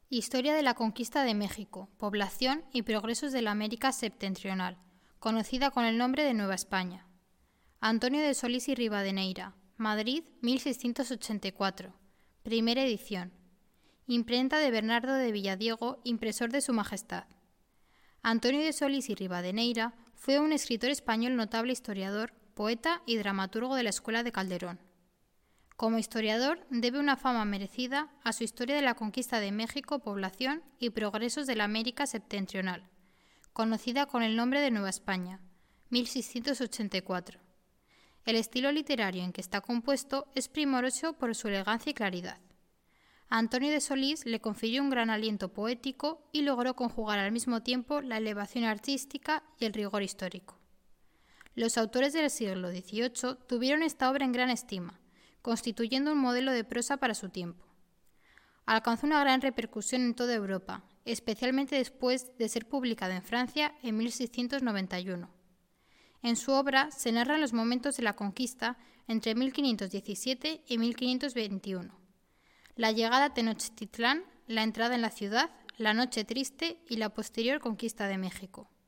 Historia de la conquista de México, población y progresos de la América septentrional, conocida con el nombre de Nueva España. Antonio de Solís y Rivadeneira, Madrid, 1684. Primera edición. Imprenta de Bernardo de Villadiego, impresor de Su Majestad. Antonio de Solís y Rivadeneira fue un escritor español notable, historiador, poeta y dramaturgo de la Escuela de Calderón. Como historiador, debe una fama merecida a su historia de la conquista de México, población y progresos de la América septentrional, conocida con el nombre de Nueva España, 1684. El estilo literario en que está compuesto es primoroso por su elegancia y claridad. A Antonio de Solís le confirió un gran aliento poético y logró conjugar al mismo tiempo la elevación artística y el rigor histórico. Los autores del siglo XVIII tuvieron esta obra en gran estima, constituyendo un modelo de prosa para su tiempo. Alcanzó una gran repercusión en toda Europa, especialmente después de ser publicada en Francia en 1691. En su obra se narran los momentos de la conquista entre 1517 y 1521, la llegada a Tenochtitlán, la entrada en la ciudad, la Noche Triste y la posterior conquista de México.